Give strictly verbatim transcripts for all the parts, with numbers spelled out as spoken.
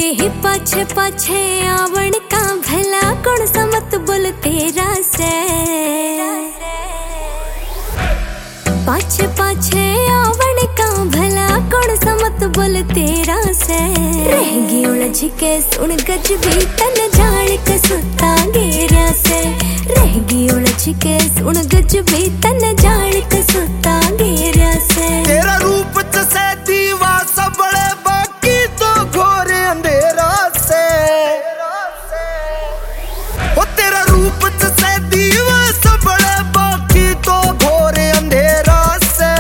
ही पाछे पाछे आवण का भला कौन सा मत बोल तेरा से। पाछे पाछे आवण का भला कौन सा मत बोल तेरा से। रहेगी उलझ के सुन गज भी तन जाल के सुता गेरा से। रहेगी उलझ के सुन गज भी तन जाल के सुता गेरा से। तेरा रूप से दीवा सबड़े बाकी तो घोर अंधेरा से। ओ तेरा रूप से दीवा सबड़े बाकी तो घोर अंधेरा से।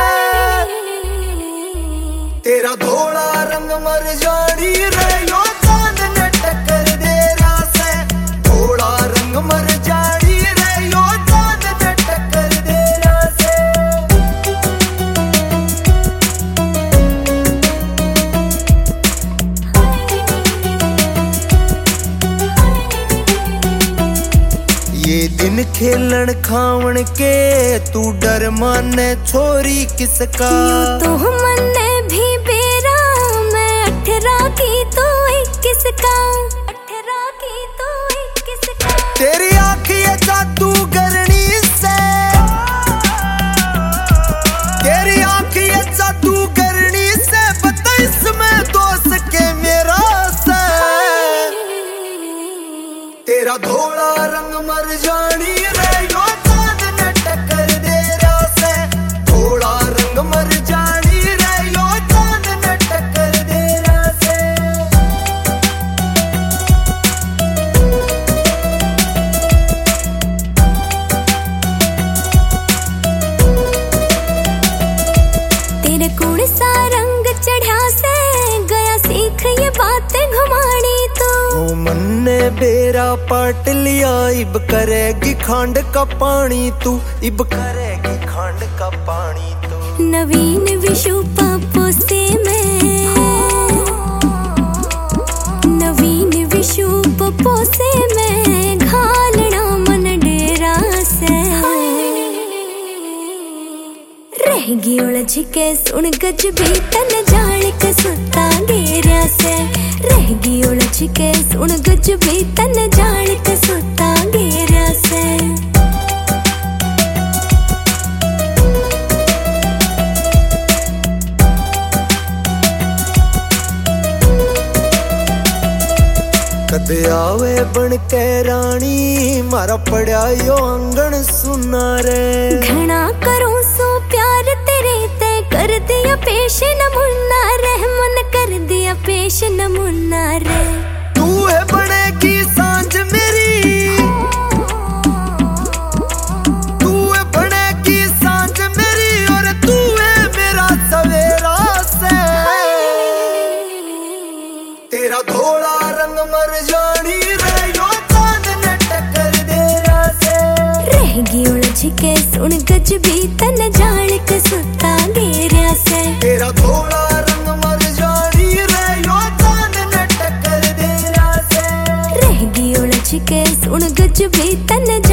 तेरा धोला रंग मर जानी रे यो चांद ने टक्कर देरा से। धोला रंग मर जानी रे यो चांद ने टक्कर देरा से। ये दिन खेलन खावन के तू डर माने छोरी किसका। तो मन्ने भी बेरा मैं अठारह की तो इक्कीस का। अठारह की तो इक्कीस का। तेरी आँख ये जादू करनी से। तेरी आँख ये जादू करनी से पता इसमें दोस्त के मेरा से। तेरा धोला रंग मर जानी रे यो चांद ने टक्कर देरा से। धोला रंग मर जानी रे यो चांद ने टक्कर देरा से। तेरे कौन सा रंग चढ़ा से गया सीख ये बातें घुमानी तो। ओ मन्ने बेरा पाट लिया इब करेगी खांड का पानी तू। इब करेगी खांड का पानी तू। नवीन विशु पपोसे में। नवीन विशु पपोसे में घालना मन डेरा से। रहेगी उलझ के सुन गज भी तन जाल के सुता गेरा से। रहेगी उलझ के सुन गज भी तन जाल के सुता गेरा से। कदे आवे बन के रानी मारा पड़ा यो आंगन सुना रे। घना करूं सो प्यार तेरे ते कर दिया पेश नमूना रे। मन कर दिया पेश नमूना रे। तू है बनेगी सांझ मेरी। तू है बनेगी सांझ मेरी और तू है मेरा सवेरा से। तेरा धोला रंग मर जानी रे यो चांद ने टक्कर देरा से। रहेगी उलझ के सुन गज भी तन जाल के सुता गेरा से। तेरा धोला रंग मर जानी रे यो चांद ने टक्कर देरा से। रहेगी उलझ के सुन गज भी तन